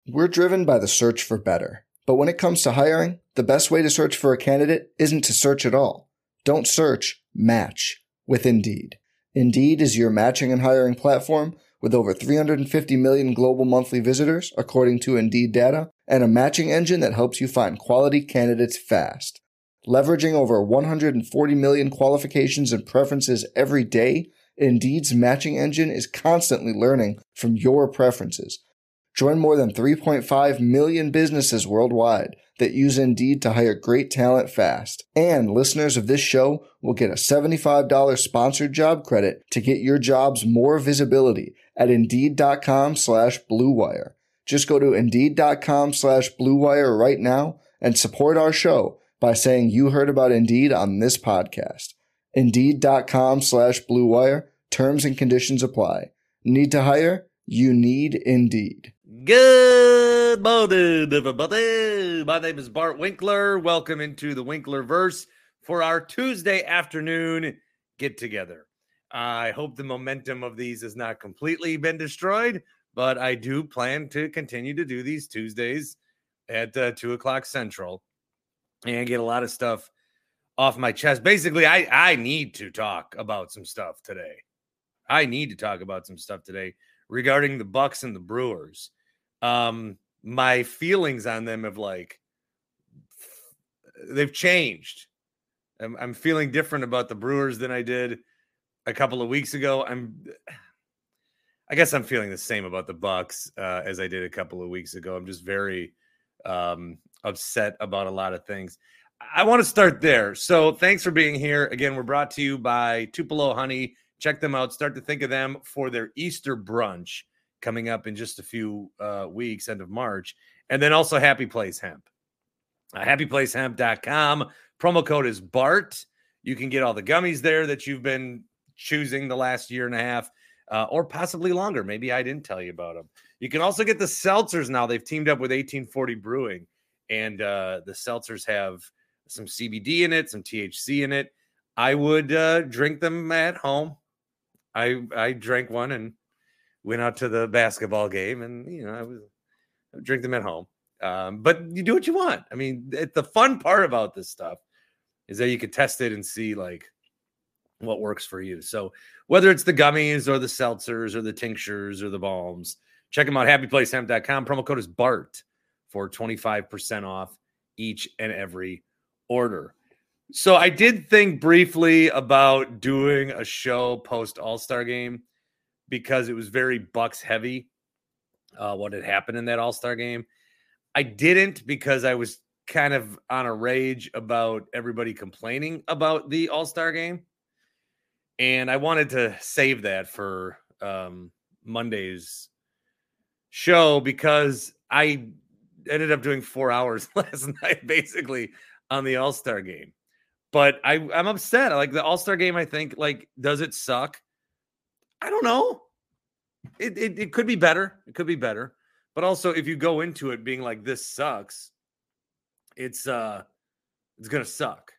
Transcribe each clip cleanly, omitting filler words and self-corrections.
We're driven by the search for better. But when it comes to hiring, the best way to search for a candidate isn't to search at all. Don't search, match with Indeed. Indeed is your matching and hiring platform with over 350 million global monthly visitors, according to Indeed data, and a matching engine that helps you find quality candidates fast. Leveraging over 140 million qualifications and preferences every day, Indeed's matching engine is constantly learning from your preferences. Join more than 3.5 million businesses worldwide that use Indeed to hire great talent fast. And listeners of this show will get a $75 sponsored job credit to get your jobs more visibility at Indeed.com/Blue Wire. Just go to Indeed.com/Blue Wire right now and support our show by saying you heard about Indeed on this podcast. Indeed.com/Blue Wire. Terms and conditions apply. Need to hire? You need Indeed. Good morning, everybody. My name is Bart Winkler. Welcome into the Winklerverse for our Tuesday afternoon get-together. I hope the momentum of these has not completely been destroyed, but I do plan to continue to do these Tuesdays at 2 o'clock Central and get a lot of stuff off my chest. Basically, I need to talk about some stuff today. Regarding the Bucks and the Brewers. My feelings on them have they've changed. I'm feeling different about the Brewers than I did a couple of weeks ago. I guess I'm feeling the same about the Bucks as I did a couple of weeks ago. I'm just very upset about a lot of things. I want to start there. So thanks for being here. Again, we're brought to you by Tupelo Honey. Check them out. Start to think of them for their Easter brunch coming up in just a few weeks, end of March. And then also Happy Place Hemp. HappyPlaceHemp.com. Promo code is BART. You can get all the gummies there that you've been choosing the last year and a half, or possibly longer. Maybe I didn't tell you about them. You can also get the seltzers now. They've teamed up with 1840 Brewing, and the seltzers have some CBD in it, some THC in it. I would drink them at home. I drank one and went out to the basketball game, and I would drink them at home. But you do what you want. I mean, the fun part about this stuff is that you can test it and see what works for you. So whether it's the gummies or the seltzers or the tinctures or the balms, check them out. HappyPlaceHemp.com. Promo code is BART for 25% off each and every order. So I did think briefly about doing a show post All-Star game because it was very Bucks heavy, what had happened in that All-Star game. I didn't because I was kind of on a rage about everybody complaining about the All-Star game. And I wanted to save that for Monday's show because I ended up doing 4 hours last night, basically, on the All-Star game. But I'm upset. Like the All-Star game, I think, does it suck? I don't know. It could be better. It could be better. But also, if you go into it being like this sucks, it's gonna suck.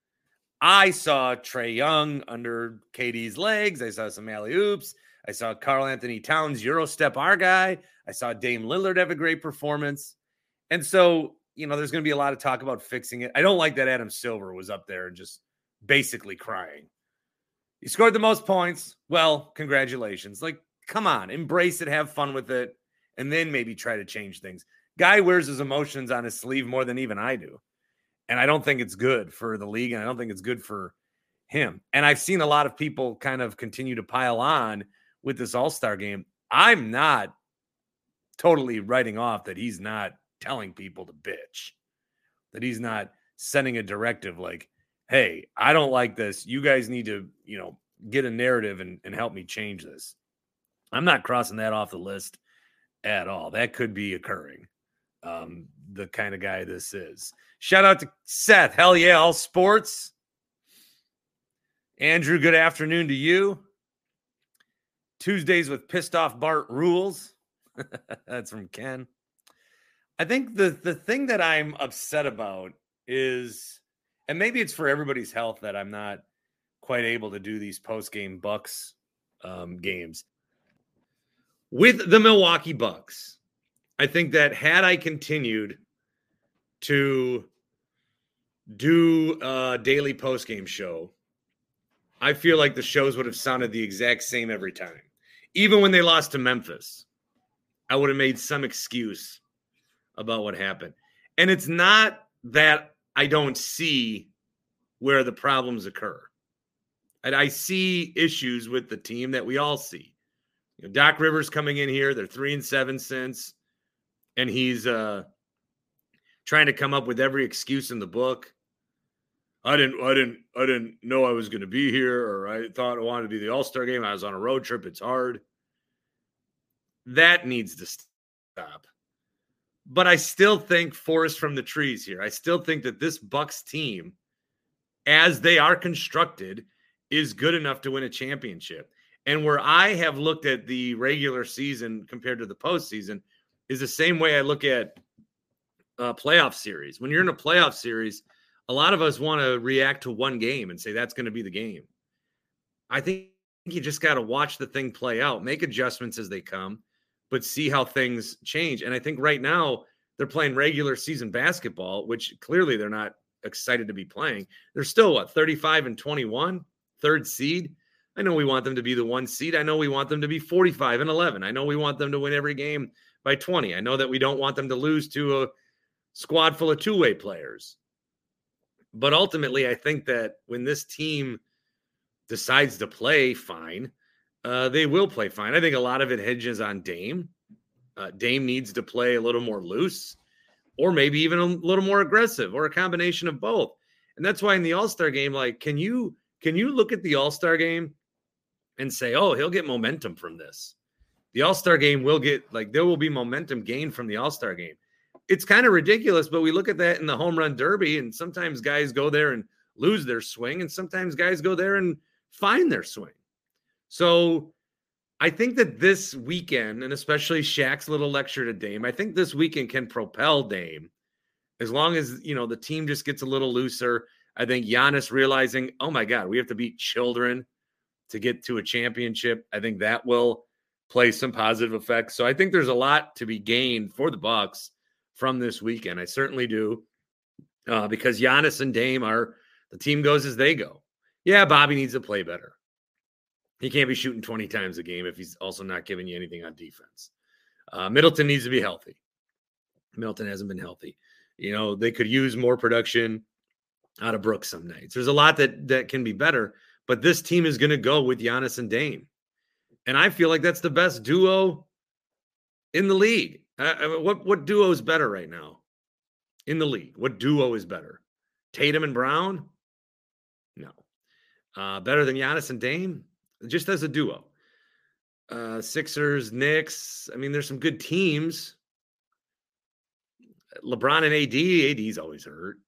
I saw Trae Young under KD's legs. I saw some alley-oops. I saw Karl Anthony Towns Eurostep our guy. I saw Dame Lillard have a great performance. And so, there's going to be a lot of talk about fixing it. I don't like that Adam Silver was up there and just basically crying. He scored the most points. Well, congratulations. Come on, embrace it, have fun with it, and then maybe try to change things. Guy wears his emotions on his sleeve more than even I do. And I don't think it's good for the league, and I don't think it's good for him. And I've seen a lot of people kind of continue to pile on with this All-Star game. I'm not totally writing off that he's not telling people to bitch, that he's not sending a directive like, hey, I don't like this. You guys need to, get a narrative and help me change this. I'm not crossing that off the list at all. That could be occurring. The kind of guy this is. Shout out to Seth. Hell yeah, all sports. Andrew, good afternoon to you. Tuesdays with Pissed Off Bart rules. That's from Ken. I think the thing that I'm upset about is, and maybe it's for everybody's health that I'm not quite able to do these post-game Bucks games. With the Milwaukee Bucks, I think that had I continued to do a daily postgame show, I feel like the shows would have sounded the exact same every time. Even when they lost to Memphis, I would have made some excuse about what happened. And it's not that I don't see where the problems occur. And I see issues with the team that we all see. You know, Doc Rivers coming in here, they're 3-7 since, and he's trying to come up with every excuse in the book. I didn't know I was going to be here, or I thought I wanted to be the All-Star game. I was on a road trip. It's hard. That needs to stop. But I still think forest from the trees here. I still think that this Bucks team, as they are constructed, is good enough to win a championship. And where I have looked at the regular season compared to the postseason is the same way I look at playoff series. When you're in a playoff series, a lot of us want to react to one game and say that's going to be the game. I think you just got to watch the thing play out, make adjustments as they come, but see how things change. And I think right now they're playing regular season basketball, which clearly they're not excited to be playing. They're still 35-21, third seed. I know we want them to be the 1 seed. I know we want them to be 45-11. I know we want them to win every game by 20. I know that we don't want them to lose to a squad full of two-way players. But ultimately, I think that when this team decides to play fine, they will play fine. I think a lot of it hinges on Dame. Dame needs to play a little more loose, or maybe even a little more aggressive, or a combination of both. And that's why in the All-Star game, like, can you look at the All-Star game and say, oh, he'll get momentum from this? The All-Star game will get, like, there will be momentum gained from the All-Star game. It's kind of ridiculous, but we look at that in the home run derby, and sometimes guys go there and lose their swing, and sometimes guys go there and find their swing. So I think that this weekend, and especially Shaq's little lecture to Dame, I think this weekend can propel Dame as long as, you know, the team just gets a little looser. I think Giannis realizing, oh my God, we have to beat children to get to a championship. I think that will play some positive effects. So I think there's a lot to be gained for the Bucks from this weekend. I certainly do, because Giannis and Dame are, the team goes as they go. Yeah, Bobby needs to play better. He can't be shooting 20 times a game if he's also not giving you anything on defense. Middleton needs to be healthy. Middleton hasn't been healthy. You know, they could use more production out of Brooks some nights. There's a lot that can be better, but this team is going to go with Giannis and Dame. And I feel like that's the best duo in the league. What duo is better right now in the league? What duo is better? Tatum and Brown? No. Better than Giannis and Dame? Just as a duo. Sixers, Knicks. I mean, there's some good teams. LeBron and AD. AD's always hurt.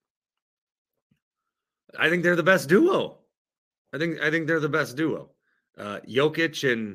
I think they're the best duo. I think they're the best duo. Jokic and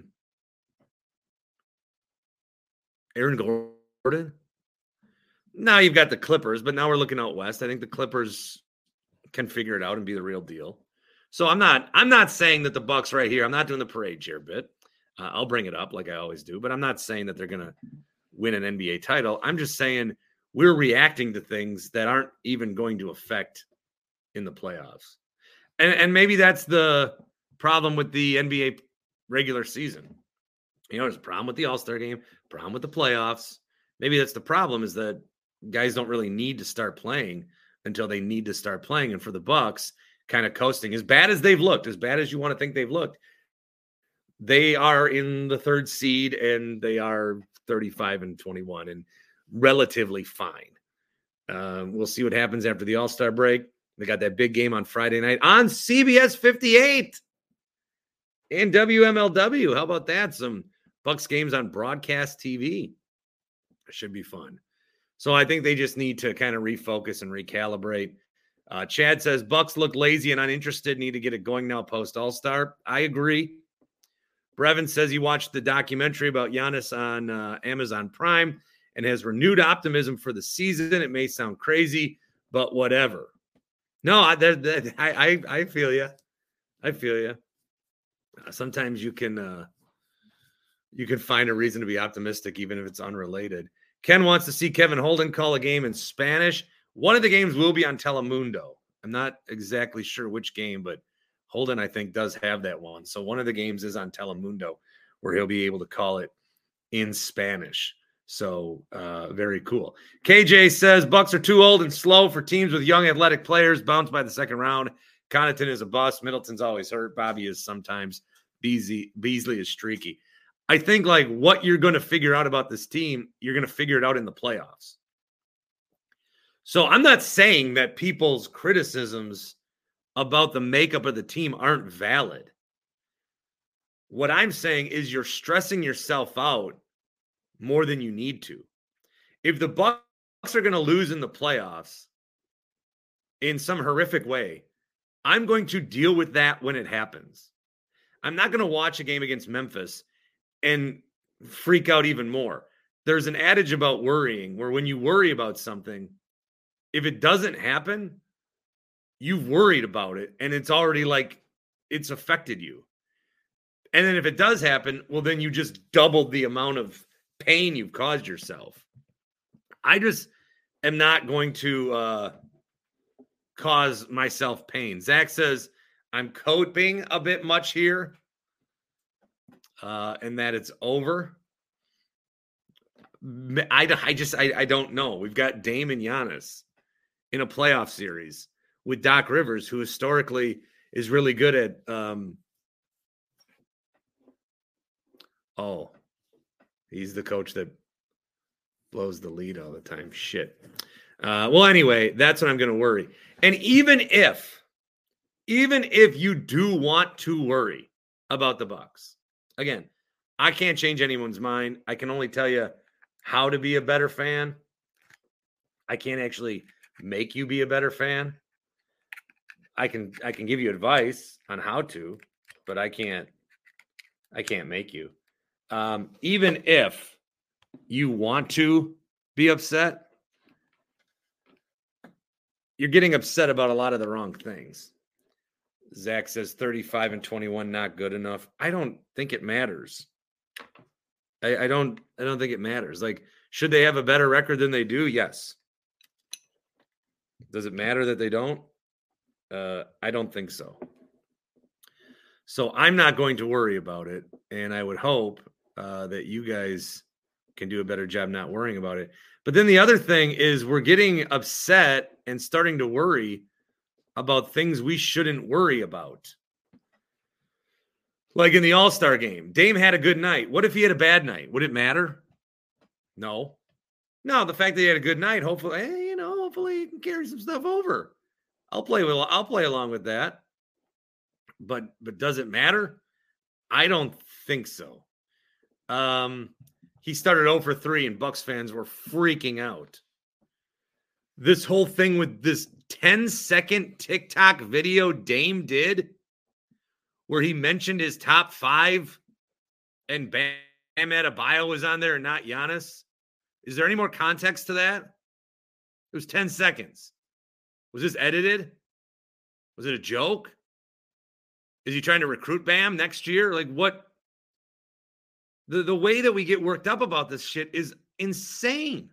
Aaron Gordon. Now you've got the Clippers, but now we're looking out west. I think the Clippers can figure it out and be the real deal. So I'm not saying that the Bucks right here, I'm not doing the parade chair bit. I'll bring it up like I always do, but I'm not saying that they're going to win an NBA title. I'm just saying we're reacting to things that aren't even going to affect in the playoffs. And maybe that's the problem with the NBA regular season. You know, there's a problem with the All-Star game, problem with the playoffs. Maybe that's the problem, is that guys don't really need to start playing until they need to start playing. And for the Bucks, kind of coasting, as bad as they've looked, as bad as you want to think they've looked, they are in the third seed and they are 35-21 and relatively fine. We'll see what happens after the All-Star break. They got that big game on Friday night on CBS 58 and WMLW. How about that? Some Bucks games on broadcast TV. It should be fun. So I think they just need to kind of refocus and recalibrate. Chad says, Bucks look lazy and uninterested. Need to get it going now post All-Star. I agree. Brevin says he watched the documentary about Giannis on Amazon Prime and has renewed optimism for the season. It may sound crazy, but whatever. No, I feel you. I feel you. Sometimes you can find a reason to be optimistic, even if it's unrelated. Ken wants to see Kevin Holden call a game in Spanish. One of the games will be on Telemundo. I'm not exactly sure which game, but Holden, I think, does have that one. So one of the games is on Telemundo where he'll be able to call it in Spanish. So very cool. KJ says Bucks are too old and slow for teams with young athletic players. Bounced by the second round. Connaughton is a bust. Middleton's always hurt. Bobby is sometimes. Beasley is streaky. I think like what you're going to figure out about this team, you're going to figure it out in the playoffs. So I'm not saying that people's criticisms about the makeup of the team aren't valid. What I'm saying is you're stressing yourself out more than you need to. If the Bucks are going to lose in the playoffs in some horrific way, I'm going to deal with that when it happens. I'm not going to watch a game against Memphis and freak out even more. There's an adage about worrying where when you worry about something, if it doesn't happen, you've worried about it and it's already like it's affected you. And then if it does happen, well, then you just doubled the amount of pain you've caused yourself. I just am not going to cause myself pain. Zach says, I'm coping a bit much here and that it's over. I don't know. We've got Dame and Giannis in a playoff series with Doc Rivers, who historically is really good at he's the coach that blows the lead all the time. Shit. Well, anyway, that's what I'm going to worry. And even if you do want to worry about the Bucks, again, I can't change anyone's mind. I can only tell you how to be a better fan. I can't actually make you be a better fan. I can give you advice on how to, but I can't make you. Even if you want to be upset, you're getting upset about a lot of the wrong things. Zach says 35-21, not good enough. I don't think it matters. I don't think it matters. Like, should they have a better record than they do? Yes. Does it matter that they don't? I don't think so. So I'm not going to worry about it. And I would hope that you guys can do a better job not worrying about it. But then the other thing is we're getting upset and starting to worry about things we shouldn't worry about. Like in the All-Star game, Dame had a good night. What if he had a bad night? Would it matter? No. No, the fact that he had a good night, hopefully, hopefully he can carry some stuff over. I'll play along with that. But does it matter? I don't think so. He started 0 for 3 and Bucks fans were freaking out. This whole thing with this 10-second TikTok video Dame did where he mentioned his top 5 and Bam Adebayo was on there and not Giannis. Is there any more context to that? It was 10 seconds. Was this edited? Was it a joke? Is he trying to recruit Bam next year? Like what? The way that we get worked up about this shit is insane.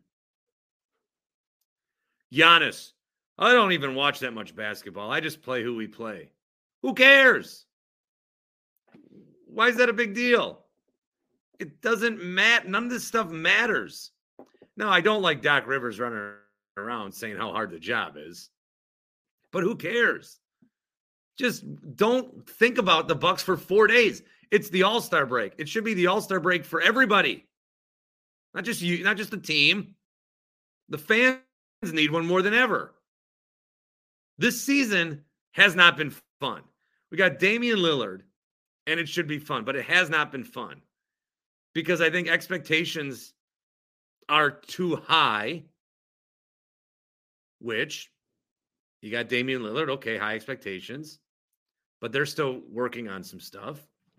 Giannis, I don't even watch that much basketball. I just play who we play. Who cares? Why is that a big deal? It doesn't matter. None of this stuff matters. No, I don't like Doc Rivers running around saying how hard the job is. But who cares? Just don't think about the Bucks for 4 days. It's the All-Star break. It should be the All-Star break for everybody. Not just you, not just the team. The fans need one more than ever. This season has not been fun. We got Damian Lillard, and it should be fun, but it has not been fun because I think expectations are too high, which you got Damian Lillard. Okay, high expectations, but they're still working on some stuff.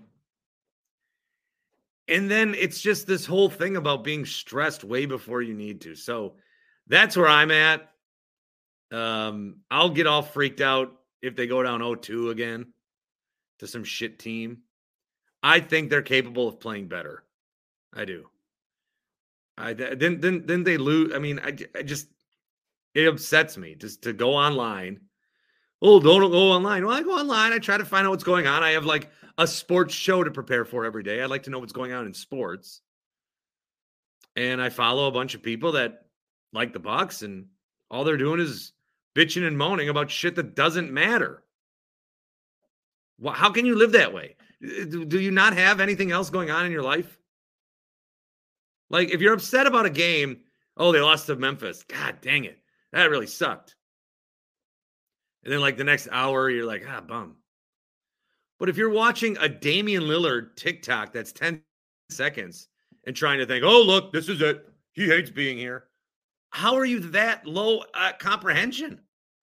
And then it's just this whole thing about being stressed way before you need to. So that's where I'm at. I'll get all freaked out if they go down 0-2 again to some shit team. I think they're capable of playing better. I do. Then they lose. I mean, I just it upsets me just to go online. Oh, don't go online. Well, I go online. I try to find out what's going on. I have like a sports show to prepare for every day. I like to know what's going on in sports. And I follow a bunch of people that like the Bucks, and all they're doing is bitching and moaning about shit that doesn't matter. Well, how can you live that way? Do you not have anything else going on in your life? Like, if you're upset about a game, oh, they lost to Memphis. God dang it. That really sucked. And then, like, the next hour, you're like, bum. But if you're watching a Damian Lillard TikTok that's 10 seconds and trying to think, oh, look, this is it. He hates being here. How are you that low comprehension?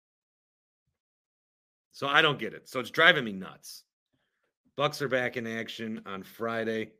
So I don't get it. So it's driving me nuts. Bucks are back in action on Friday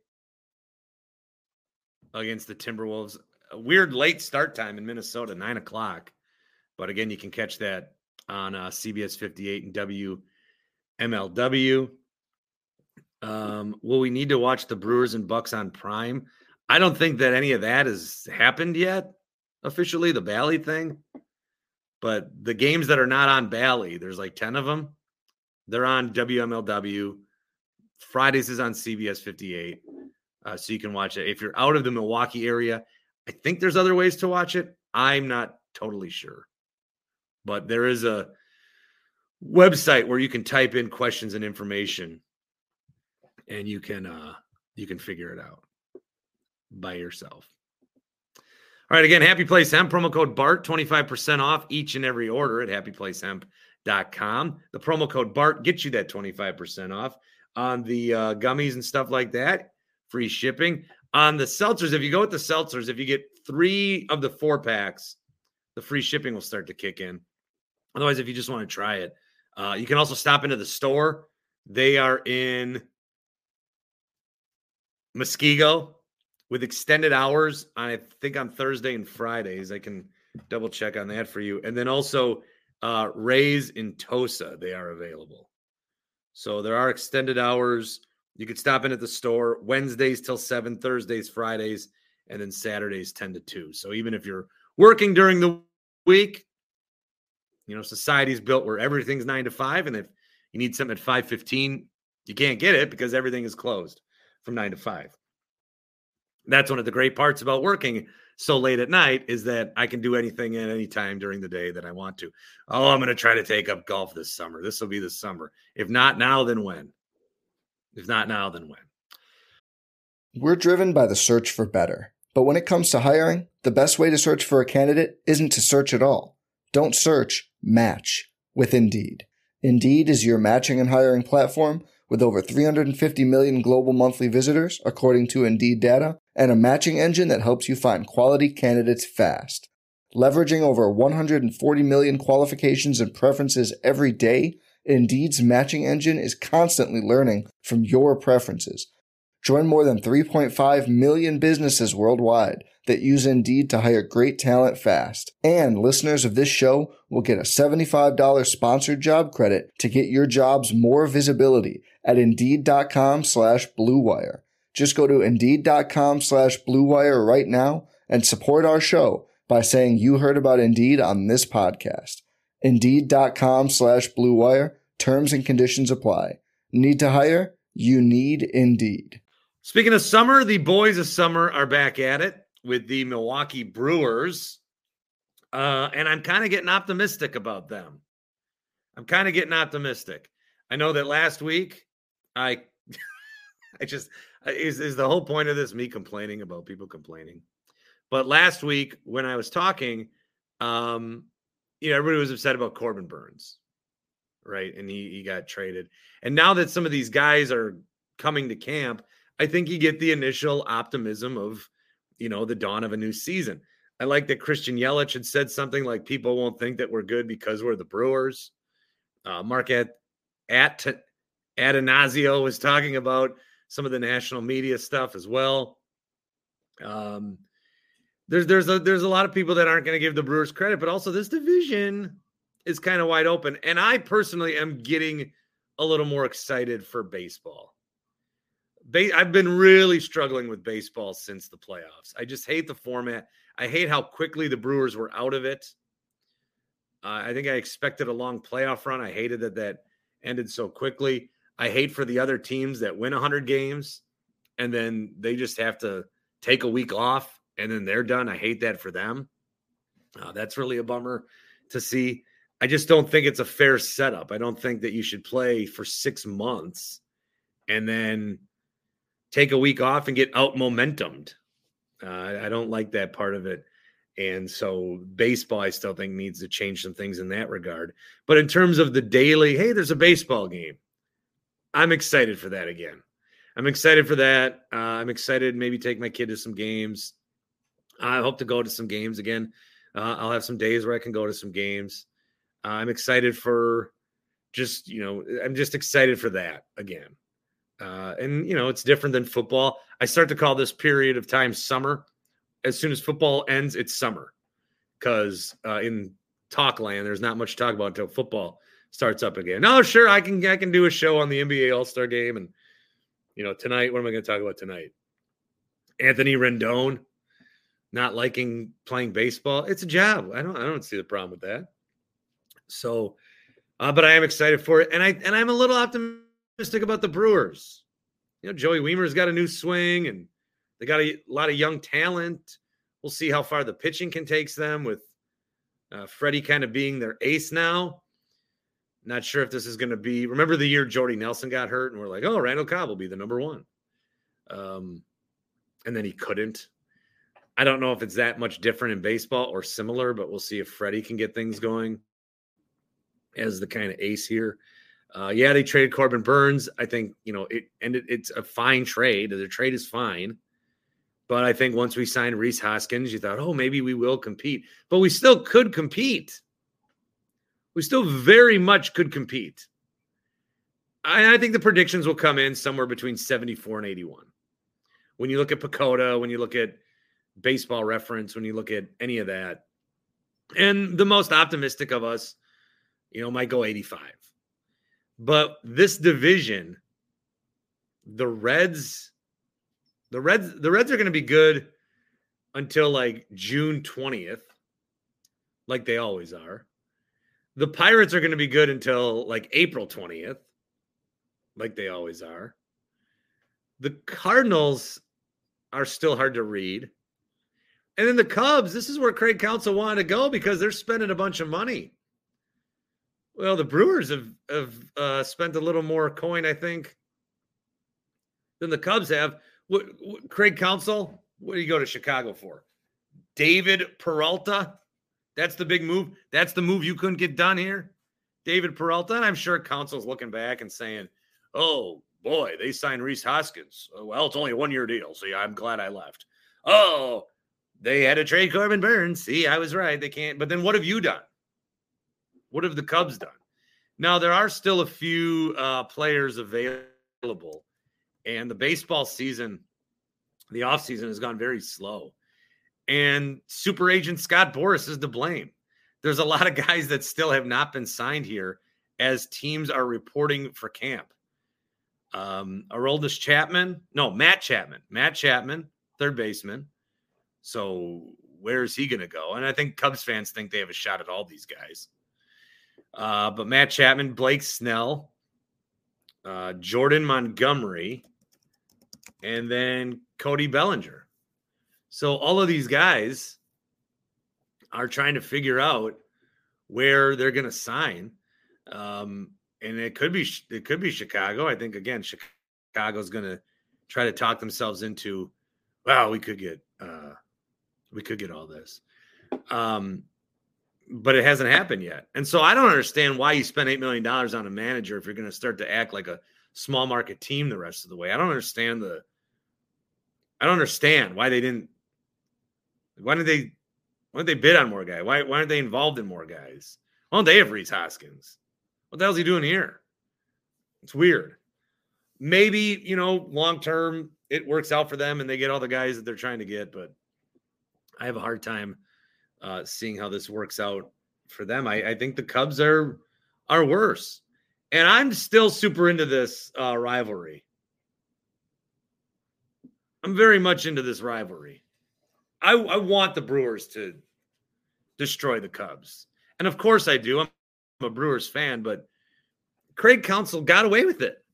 against the Timberwolves. A weird late start time in Minnesota, 9 o'clock. But again, you can catch that on CBS 58 and WMLW. Will we need to watch the Brewers and Bucks on Prime? I don't think that any of that has happened yet officially, the Bally thing. But the games that are not on Bally, there's like 10 of them. They're on WMLW. Fridays is on CBS 58. So you can watch it. If you're out of the Milwaukee area, I think there's other ways to watch it. I'm not totally sure. But there is a website where you can type in questions and information, and you can figure it out by yourself. All right, again, Happy Place Hemp, promo code BART, 25% off each and every order at happyplacehemp.com. The promo code BART gets you that 25% off on the gummies and stuff like that. Free shipping. On the seltzers, if you go with the seltzers, if you get 3 of the 4 packs, the free shipping will start to kick in. Otherwise, if you just want to try it, you can also stop into the store. They are in Muskego with extended hours, I think on Thursday and Fridays. I can double check on that for you. And then also Ray's in Tosa, they are available. So there are extended hours. You could stop in at the store Wednesdays till 7, Thursdays, Fridays, and then Saturdays 10 to 2. So even if you're working during the week, society's built where everything's 9 to 5. And if you need something at 5:15, you can't get it because everything is closed from 9 to 5. That's one of the great parts about working so late at night is that I can do anything at any time during the day that I want to. Oh, I'm going to try to take up golf this summer. This will be the summer. If not now, then when? If not now, then when? We're driven by the search for better. But when it comes to hiring, the best way to search for a candidate isn't to search at all. Don't search, match with Indeed. Indeed is your matching and hiring platform with over 350 million global monthly visitors, according to Indeed data, and a matching engine that helps you find quality candidates fast. Leveraging over 140 million qualifications and preferences every day, Indeed's matching engine is constantly learning from your preferences. Join more than 3.5 million businesses worldwide that use Indeed to hire great talent fast. And listeners of this show will get a $75 sponsored job credit to get your jobs more visibility at Indeed.com/Blue Wire. Just go to Indeed.com/Blue Wire right now and support our show by saying you heard about Indeed on this podcast. Indeed.com/Blue Wire. Terms and conditions apply. Need to hire? You need Indeed. Speaking of summer, the boys of summer are back at it with the Milwaukee Brewers. And I'm kind of getting optimistic about them. I know that last week, is the whole point of this me complaining about people complaining. But last week when I was talking, everybody was upset about Corbin Burns, right? And he got traded. And now that some of these guys are coming to camp, I think you get the initial optimism of, the dawn of a new season. I like that Christian Yelich had said something like people won't think that we're good because we're the Brewers. Mark Attanasio was talking about some of the national media stuff as well. There's a lot of people that aren't going to give the Brewers credit, but also this division is kind of wide open. And I personally am getting a little more excited for baseball. I've been really struggling with baseball since the playoffs. I just hate the format. I hate how quickly the Brewers were out of it. I think I expected a long playoff run. I hated that ended so quickly. I hate for the other teams that win 100 games and then they just have to take a week off and then they're done. I hate that for them. That's really a bummer to see. I just don't think it's a fair setup. I don't think that you should play for 6 months and then take a week off and get out momentumed. I don't like that part of it. And so baseball, I still think, needs to change some things in that regard. But in terms of the daily, hey, there's a baseball game, I'm excited for that again. I'm excited for that. I'm excited to maybe take my kid to some games. I hope to go to some games again. I'll have some days where I can go to some games. I'm excited for I'm just excited for that again. And, it's different than football. I start to call this period of time summer. As soon as football ends, it's summer. Because in talk land, there's not much to talk about until football starts up again. No, sure, I can do a show on the NBA All-Star Game. And, tonight, what am I going to talk about tonight? Anthony Rendon not liking playing baseball. It's a job. I don't see the problem with that. So, but I am excited for it. And I'm a little optimistic about the Brewers. Joey Wiemer's got a new swing and they got a lot of young talent. We'll see how far the pitching can take them with Freddie kind of being their ace now. Not sure if this is going to be – remember the year Jordy Nelson got hurt and we're like, oh, Randall Cobb will be the number one. And then he couldn't. I don't know if it's that much different in baseball or similar, but we'll see if Freddie can get things going as the kind of ace here. They traded Corbin Burns. I think, it's a fine trade. The trade is fine. But I think once we signed Rhys Hoskins, you thought, oh, maybe we will compete. But we still could compete. We still very much could compete. I think the predictions will come in somewhere between 74 and 81. When you look at PECOTA, when you look at Baseball Reference, when you look at any of that. And the most optimistic of us, might go 85. But this division, the Reds are going to be good until like June 20th, like they always are. The Pirates are going to be good until like April 20th, like they always are. The Cardinals are still hard to read. And then the Cubs, this is where Craig Counsell wanted to go because they're spending a bunch of money. Well, the Brewers have spent a little more coin, I think, than the Cubs have. What Craig Counsell, what do you go to Chicago for? David Peralta? That's the big move. That's the move you couldn't get done here. David Peralta. And I'm sure Counsell's looking back and saying, oh, boy, they signed Rhys Hoskins. Well, it's only a 1-year deal. So, yeah, I'm glad I left. Oh, they had to trade Corbin Burns. See, I was right. They can't. But then what have you done? What have the Cubs done? Now, there are still a few players available. And the baseball season, the offseason has gone very slow. And super agent Scott Boras is to blame. There's a lot of guys that still have not been signed here as teams are reporting for camp. Matt Chapman, third baseman. So where is he going to go? And I think Cubs fans think they have a shot at all these guys. But Matt Chapman, Blake Snell, Jordan Montgomery, and then Cody Bellinger. So all of these guys are trying to figure out where they're going to sign. And it could be Chicago. I think, again, Chicago's going to try to talk themselves into, wow, we could get all this. But it hasn't happened yet. And so I don't understand why you spend $8 million on a manager if you're going to start to act like a small market team the rest of the way. I don't understand why didn't they bid on more guys? Why aren't they involved in more guys? Why don't they have Rhys Hoskins? What the hell is he doing here? It's weird. Maybe, long term it works out for them and they get all the guys that they're trying to get, but I have a hard time seeing how this works out for them. I think the Cubs are worse. And I'm still super into this rivalry. I'm very much into this rivalry. I want the Brewers to destroy the Cubs. And of course I do. I'm a Brewers fan, but Craig Counsell got away with it.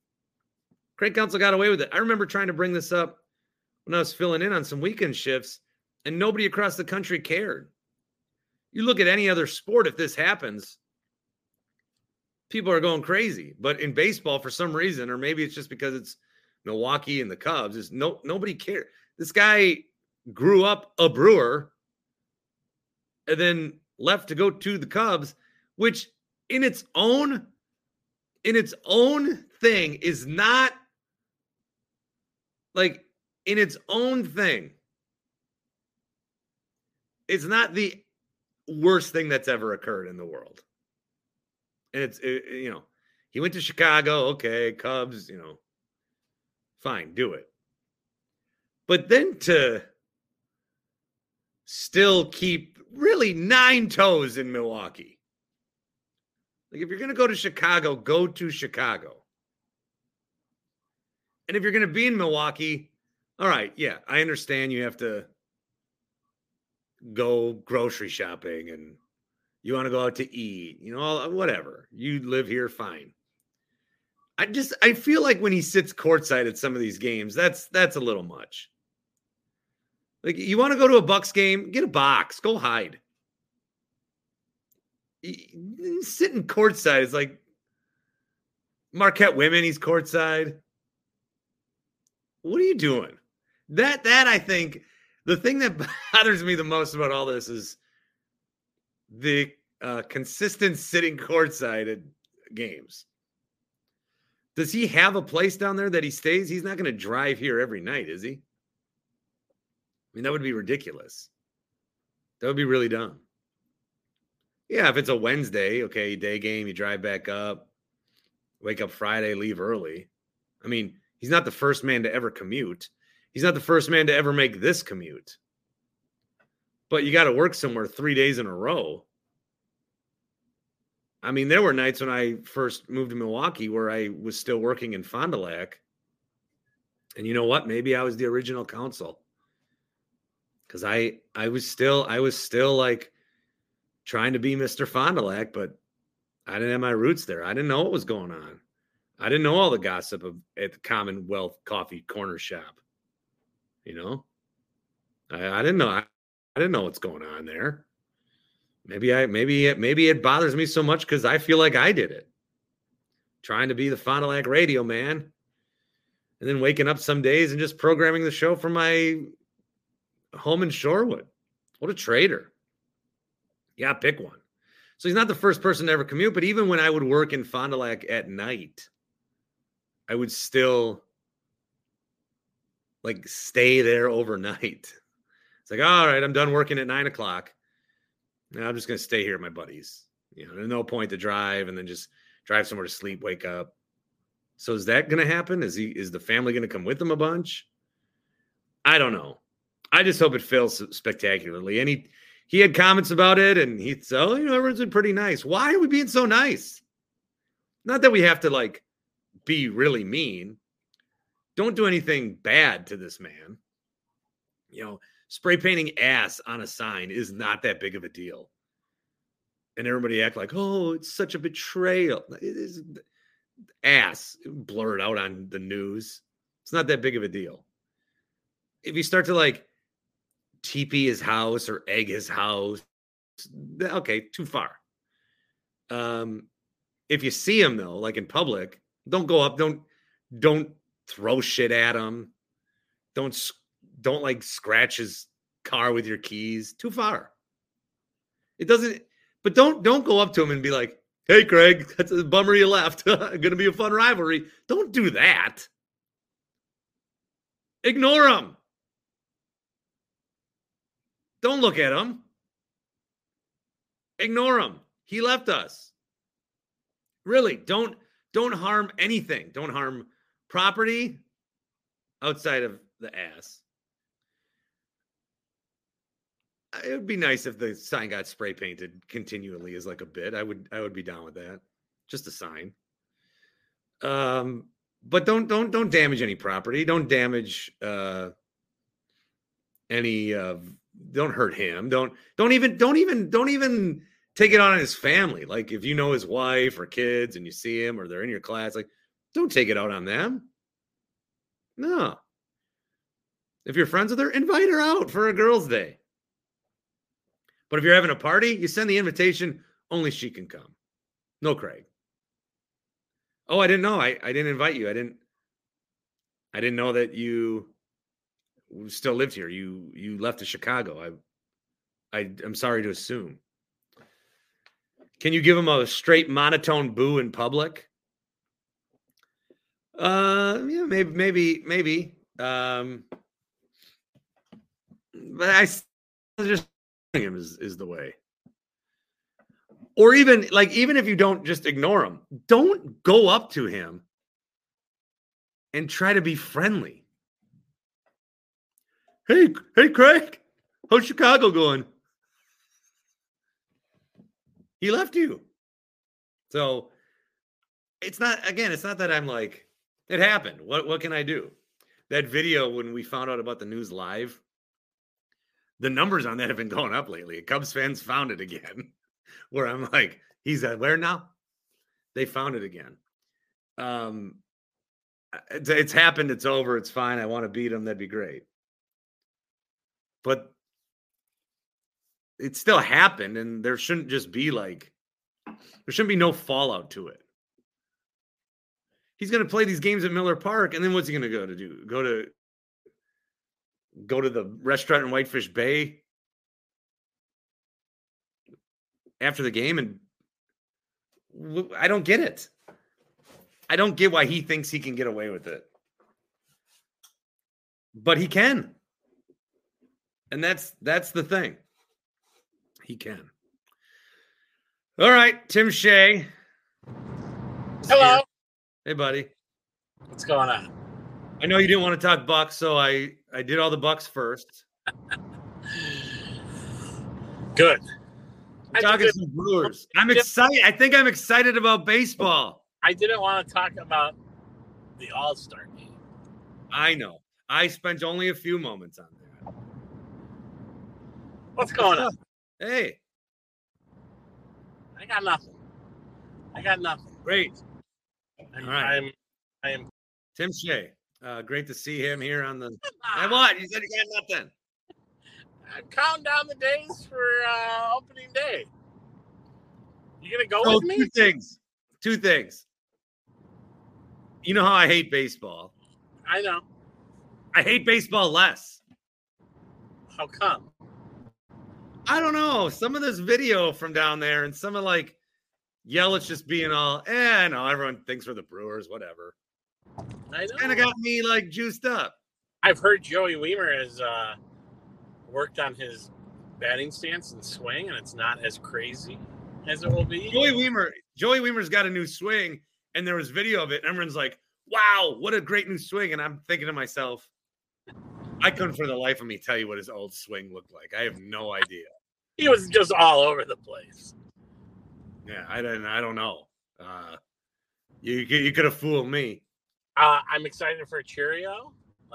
I remember trying to bring this up when I was filling in on some weekend shifts, and nobody across the country cared. You look at any other sport, if this happens, people are going crazy. But in baseball, for some reason, or maybe it's just because it's Milwaukee and the Cubs, nobody cared. This guy grew up a Brewer and then left to go to the Cubs, which in its own thing is not like in its own thing. It's not the worst thing that's ever occurred in the world. And he went to Chicago. Okay, Cubs, fine, do it. But then to still keep really 9 toes in Milwaukee. Like, if you're going to go to Chicago, go to Chicago. And if you're going to be in Milwaukee, all right, yeah, I understand you have to go grocery shopping and you want to go out to eat, whatever. You live here, fine. I feel like when he sits courtside at some of these games, that's a little much. Like, you want to go to a Bucks game, get a box, go hide. Sitting courtside is like Marquette Women, he's courtside. What are you doing? That I think the thing that bothers me the most about all this is the consistent sitting courtside at games. Does he have a place down there that he stays? He's not going to drive here every night, is he? I mean, that would be ridiculous. That would be really dumb. Yeah, if it's a Wednesday, okay, day game, you drive back up, wake up Friday, leave early. I mean, he's not the first man to ever commute. He's not the first man to ever make this commute. But you got to work somewhere 3 days in a row. I mean, there were nights when I first moved to Milwaukee where I was still working in Fond du Lac. And you know what? Maybe I was the original Counsell. Because I was still like trying to be Mr. Fond du Lac, but I didn't have my roots there. I didn't know what was going on. I didn't know all the gossip at the Commonwealth Coffee Corner Shop. I didn't know. I didn't know what's going on there. Maybe it bothers me so much because I feel like I did it. Trying to be the Fond du Lac radio man, and then waking up some days and just programming the show from my home in Shorewood. What a traitor. Yeah, pick one. So he's not the first person to ever commute, but even when I would work in Fond du Lac at night, I would still like stay there overnight. It's like, all right, I'm done working at 9:00. Now I'm just going to stay here with my buddies. There's no point to drive and then just drive somewhere to sleep, wake up. So is that going to happen? Is the family going to come with them a bunch? I don't know. I just hope it fails spectacularly. And he had comments about it, and he said, everyone's been pretty nice. Why are we being so nice? Not that we have to like be really mean. Don't do anything bad to this man. Spray painting ass on a sign is not that big of a deal. And everybody act like, oh, it's such a betrayal. It is ass blurred out on the news. It's not that big of a deal. If you start to like TP his house or egg his house, okay, too far. If you see him though, like in public, don't go up, don't throw shit at him. Don't like scratch his car with your keys. Too far. It doesn't, but don't go up to him and be like, hey, Craig, that's a bummer you left. Going to be a fun rivalry. Don't do that. Ignore him. Don't look at him. Ignore him. He left us. Really, don't harm anything. Don't harm property outside of the ass. It would be nice if the sign got spray painted continually as like a bit. I would be down with that. Just a sign. But don't damage any property. Don't damage any don't hurt him. Don't even take it on his family. Like if you know his wife or kids and you see him or they're in your class, like don't take it out on them. No. If you're friends with her, invite her out for a girls' day. But if you're having a party, you send the invitation, only she can come. No Craig. Oh, I didn't know. I didn't invite you. I didn't know that you still lived here. You left to Chicago. I'm sorry to assume. Can you give him a straight monotone boo in public? Yeah, maybe. But I just think him is the way. Or even if you don't just ignore him, don't go up to him and try to be friendly. Hey, Craig, how's Chicago going? He left you. So it's not that I'm like, it happened. What can I do? That video when we found out about the News Live, the numbers on that have been going up lately. Cubs fans found it again. Where I'm like, he's at where now? They found it again. It's happened. It's over. It's fine. I want to beat him. That'd be great. But it still happened, and there shouldn't be no fallout to it. He's going to play these games at Miller Park, and then what's he going to go to do? Go to the restaurant in Whitefish Bay after the game? And I don't get it. I don't get why he thinks he can get away with it. But he can. And that's the thing. He can. All right, Tim Shea. Hello. Hey, buddy. What's going on? I know you didn't want to talk Bucks, so I did all the Bucks first. Good. We're talking some Brewers. I'm excited. I think I'm excited about baseball. I didn't want to talk about the All-Star game. I know. I spent only a few moments on that. What's going on? Hey. I got nothing. Great. All right. I am Tim Shea. Great to see him here on the. What? You said you got nothing. I'm counting down the days for opening day. You gonna go with me? Two things. You know how I hate baseball. I know. I hate baseball less. How come? I don't know. Some of this video from down there and some of like Yelich just being all, no, everyone thinks we're the Brewers, whatever. I know. Kind of got me like juiced up. I've heard Joey Wiemer has worked on his batting stance and swing, and it's not as crazy as it will be. Joey Wiemer's got a new swing, and there was video of it, and everyone's like, wow, what a great new swing. And I'm thinking to myself, I couldn't for the life of me tell you what his old swing looked like. I have no idea. He was just all over the place. Yeah, I don't know. You could have fooled me. I'm excited for Cheerio.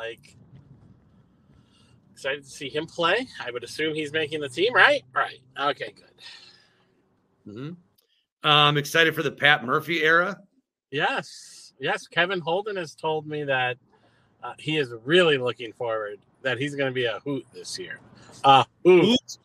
Excited to see him play. I would assume he's making the team, right? Right. Okay, good. Mm-hmm. I'm excited for the Pat Murphy era. Yes. Kevin Holden has told me that he is really looking forward, that he's going to be a hoot this year. A hoot.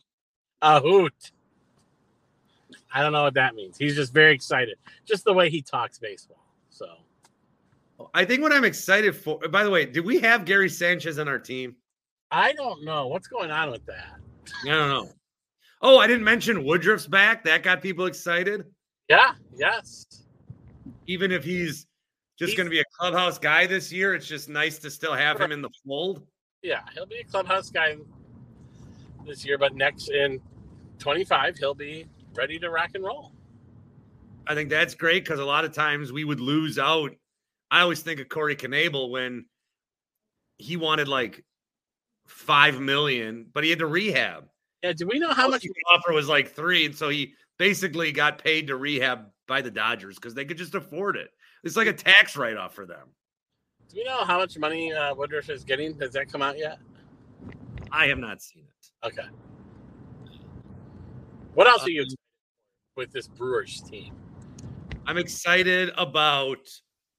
I don't know what that means. He's just very excited. Just the way he talks baseball. So I think what I'm excited for, by the way, did we have Gary Sanchez on our team? I don't know. What's going on with that? I don't know. Oh, I didn't mention Woodruff's back. That got people excited. Yeah, yes. Even if he's going to be a clubhouse guy this year, it's just nice to still have him in the fold. Yeah, he'll be a clubhouse guy this year, but next in 25, he'll be ready to rock and roll. I think that's great because a lot of times we would lose out. I always think of Corey Knebel when he wanted like $5 million, but he had to rehab. Yeah, do we know how much the offer was? Like $3 million, and so he basically got paid to rehab by the Dodgers because they could just afford it. It's like a tax write-off for them. Do we know how much money Woodruff is getting? Has that come out yet? I have not seen it. Okay. What else are you excited for with this Brewers team? I'm excited about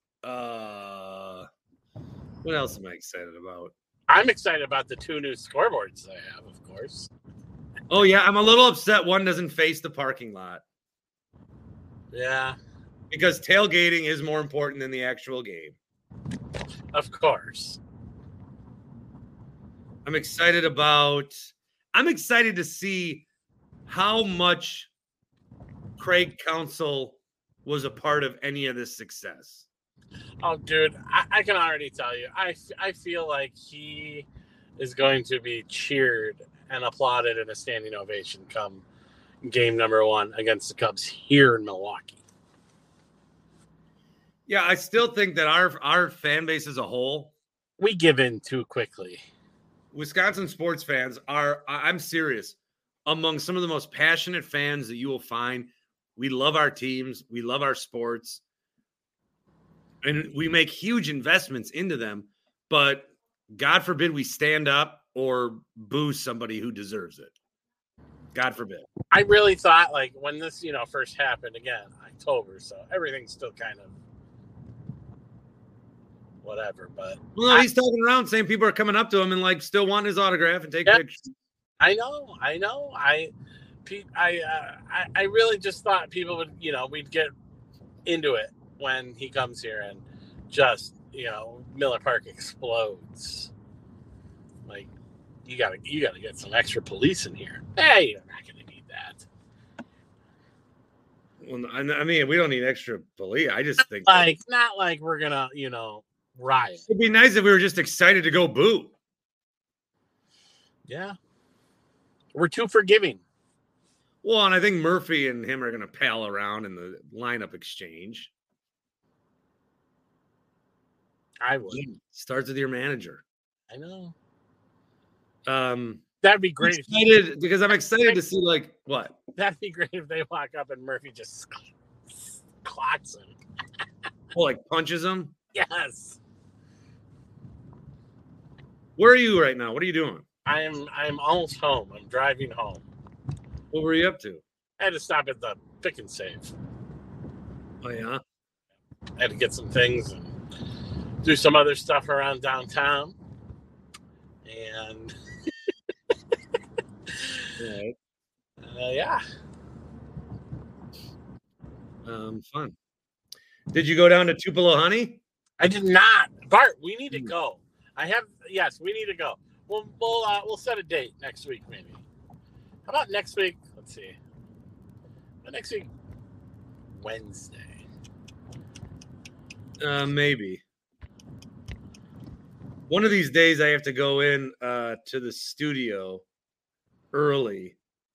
what else am I excited about? I'm excited about the 2 new scoreboards they have, of course. Oh yeah, I'm a little upset one doesn't face the parking lot. Yeah, because tailgating is more important than the actual game. of course. I'm excited to see how much Craig Counsell was a part of any of this success. Oh, dude, I can already tell you. I feel like he is going to be cheered and applauded in a standing ovation come game number 1 against the Cubs here in Milwaukee. Yeah, I still think that our fan base as a whole, we give in too quickly. Wisconsin sports fans are, I'm serious, among some of the most passionate fans that you will find. We love our teams. We love our sports. And we make huge investments into them. But God forbid we stand up or boo somebody who deserves it. God forbid. I really thought, like, when this, first happened, again, October, so everything's still kind of whatever. But well, no, he's talking around saying people are coming up to him and like still wanting his autograph and take pictures. I know. I really just thought people would, we'd get into it when he comes here and just, Miller Park explodes. Like, you gotta get some extra police in here. Hey, you're not gonna need that. Well, I mean, we don't need extra police. I just think not like we're gonna, riot. It'd be nice if we were just excited to go boo. Yeah. We're too forgiving. Well, and I think Murphy and him are going to pal around in the lineup exchange. I would. Starts with your manager. I know. That'd be great. Because I'm excited to see, like, what? That'd be great if they walk up and Murphy just clocks him. Oh, like punches him? Yes. Where are you right now? What are you doing? I'm almost home. I'm driving home. What were you up to? I had to stop at the Pick and Save. Oh, yeah? I had to get some things and do some other stuff around downtown. And right. Yeah. Fun. Did you go down to Tupelo Honey? I did not. Bart, we need to go. Yes, we need to go. We'll set a date next week, maybe. How about next week? Let's see. Next week, Wednesday. Maybe. One of these days I have to go in to the studio early.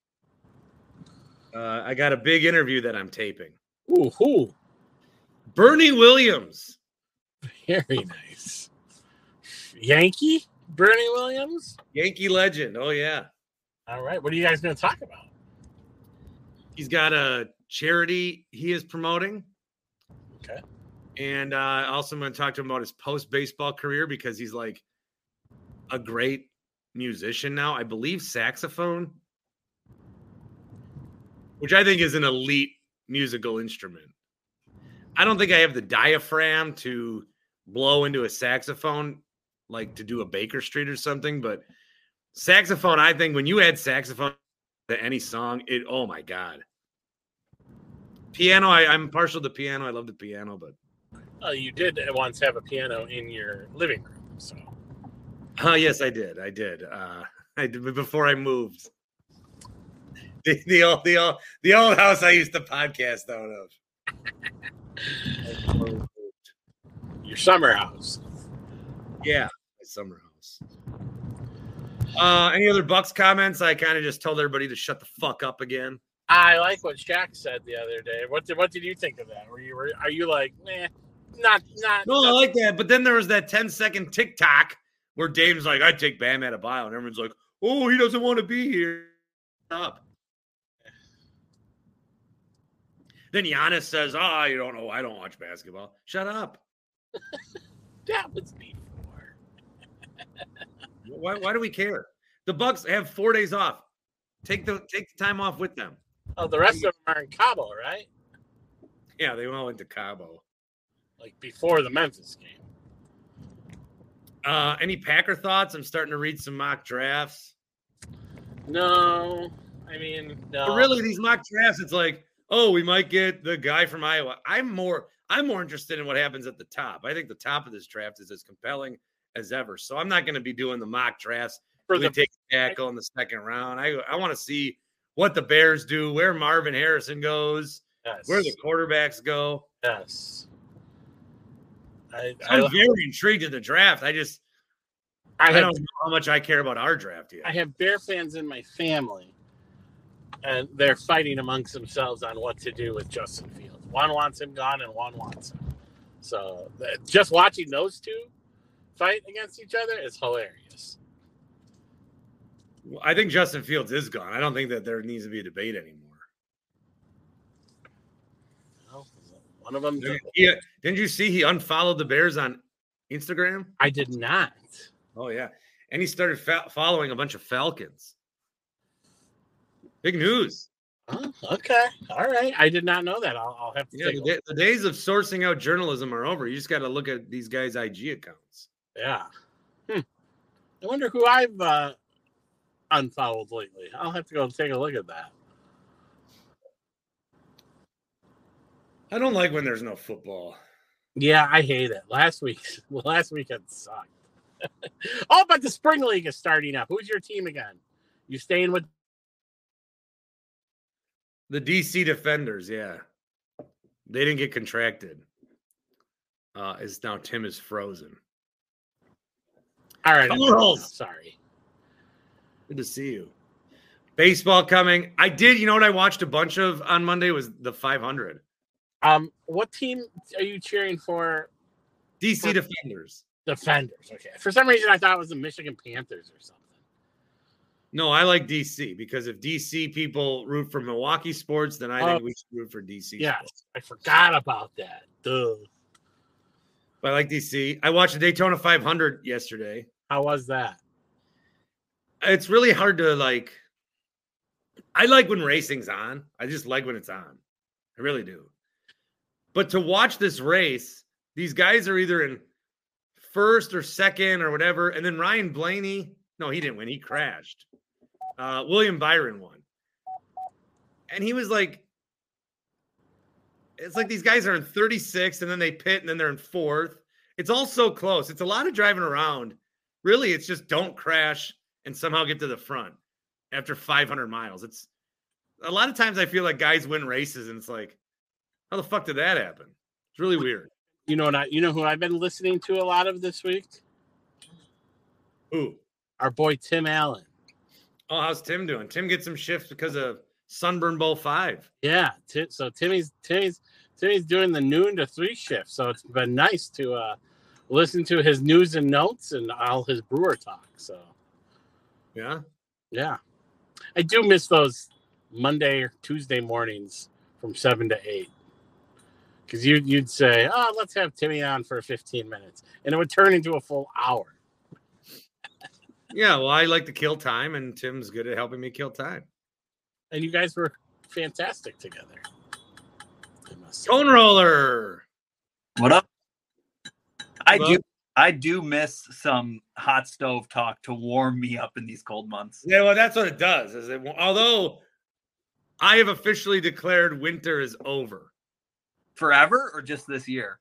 I got a big interview that I'm taping. Ooh, who? Bernie Williams. Very nice. Yankee? Bernie Williams? Yankee legend. Oh, yeah. All right. What are you guys going to talk about? He's got a charity he is promoting. Okay. And also I'm going to talk to him about his post-baseball career because he's like a great musician now. I believe saxophone, which I think is an elite musical instrument. I don't think I have the diaphragm to blow into a saxophone, like to do a Baker Street or something. But saxophone, I think when you add saxophone to any song, oh my God. Piano, I'm partial to piano. I love the piano, but. You did once have a piano in your living room, so. Yes, I did. I did before I moved. The old house I used to podcast out of. Your summer house. Yeah, my summer house. Any other Bucks comments? I kind of just told everybody to shut the fuck up again. I like what Shaq said the other day. What did you think of that? Are you like, not? No, I like that. But then there was that 10-second TikTok where Dave's like, "I'd take Bam Adebayo," and everyone's like, "Oh, he doesn't want to be here." Up. Then Giannis says, "Oh, you don't know. I don't watch basketball." Shut up. That was before. Why do we care? The Bucks have 4 days off. Take the time off with them. Oh, the rest of them are in Cabo, right? Yeah, they all went to Cabo. Like before the Memphis game. Any Packer thoughts? I'm starting to read some mock drafts. No. I mean, no. But really, these mock drafts, it's like, oh, we might get the guy from Iowa. I'm more interested in what happens at the top. I think the top of this draft is as compelling as ever. So I'm not going to be doing the mock drafts where they take a tackle in the second round. I want to see what the Bears do, where Marvin Harrison goes, where the quarterbacks go. Yes. I'm very intrigued in the draft. I don't know how much I care about our draft yet. I have Bear fans in my family, and they're fighting amongst themselves on what to do with Justin Fields. One wants him gone, and one wants him. So just watching those two fight against each other is hilarious. I think Justin Fields is gone. I don't think that there needs to be a debate anymore. Well, one of them. Didn't you see he unfollowed the Bears on Instagram? I did not. Oh, yeah. And he started following a bunch of Falcons. Big news. Oh, okay. All right. I did not know that. I'll have to take a look. The days of sourcing out journalism are over. You just got to look at these guys' IG accounts. Yeah. I wonder who I've unfollowed lately. I'll have to go take a look at that. I don't like when there's no football. Yeah, I hate it. Last weekend sucked. Oh, but the spring league is starting up. Who's your team again? You staying with the DC Defenders? Yeah, they didn't get contracted. Is now Tim is frozen. All right, sorry. Good to see you. Baseball coming. I did. You know what I watched a bunch of on Monday was the 500. What team are you cheering for? DC Defenders. Defenders. Okay. For some reason, I thought it was the Michigan Panthers or something. No, I like DC because if DC people root for Milwaukee sports, then I think we should root for DC. Yeah, sports. I forgot about that. Duh. But I like DC. I watched the Daytona 500 yesterday. How was that? It's really hard to like. I like when racing's on. I just like when it's on. I really do. But to watch this race, these guys are either in first or second or whatever. And then Ryan Blaney, no, he didn't win. He crashed. William Byron won. And he was like, it's like these guys are in 36th and then they pit and then they're in fourth. It's all so close. It's a lot of driving around. Really, it's just don't crash and somehow get to the front after 500 miles. It's a lot of times I feel like guys win races and it's like, how the fuck did that happen? It's really weird. You know who I've been listening to a lot of this week? Who? Our boy Tim Allen. Oh, how's Tim doing? Tim gets some shifts because of Sunburn Bowl 5. Yeah, so Timmy's doing the noon to 3 shift. So it's been nice to listen to his news and notes and all his brewer talk. So yeah, I do miss those Monday or Tuesday mornings from 7 to 8. Because you'd say, oh, let's have Timmy on for 15 minutes. And it would turn into a full hour. Yeah, well, I like to kill time, and Tim's good at helping me kill time. And you guys were fantastic together. Cone Roller. What up? I do miss some hot stove talk to warm me up in these cold months. Yeah, well, that's what it does. Although I have officially declared winter is over. Forever or just this year?